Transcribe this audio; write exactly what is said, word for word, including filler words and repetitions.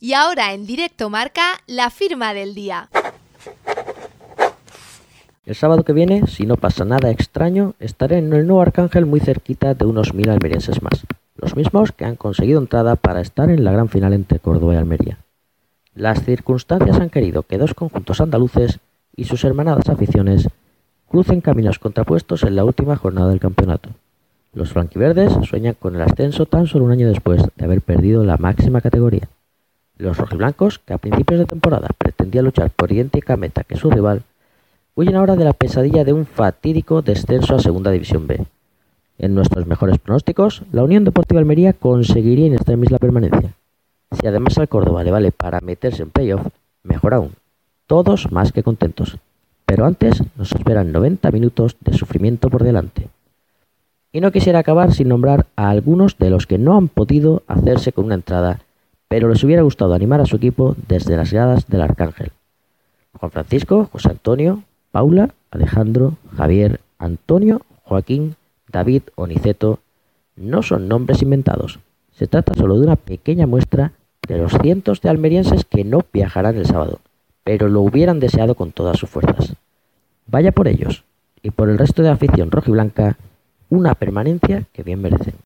Y ahora en Directo Marca, la firma del día. El sábado que viene, si no pasa nada extraño, estaré en el nuevo Arcángel muy cerquita de unos mil almerienses más, los mismos que han conseguido entrada para estar en la gran final entre Córdoba y Almería. Las circunstancias han querido que dos conjuntos andaluces y sus hermanadas aficiones crucen caminos contrapuestos en la última jornada del campeonato. Los blanquiverdes sueñan con el ascenso tan solo un año después de haber perdido la máxima categoría. Los rojiblancos, que a principios de temporada pretendían luchar por idéntica meta que su rival, huyen ahora de la pesadilla de un fatídico descenso a Segunda División B. En nuestros mejores pronósticos, la Unión Deportiva Almería conseguiría in extremis la permanencia. Si además al Córdoba le vale para meterse en playoff, mejor aún. Todos más que contentos. Pero antes nos esperan noventa minutos de sufrimiento por delante. Y no quisiera acabar sin nombrar a algunos de los que no han podido hacerse con una entrada, pero les hubiera gustado animar a su equipo desde las gradas del Arcángel. Juan Francisco, José Antonio, Paula, Alejandro, Javier, Antonio, Joaquín, David o Niceto no son nombres inventados. Se trata solo de una pequeña muestra de los cientos de almerienses que no viajarán el sábado, pero lo hubieran deseado con todas sus fuerzas. Vaya por ellos, y por el resto de la afición rojiblanca, una permanencia que bien merecen.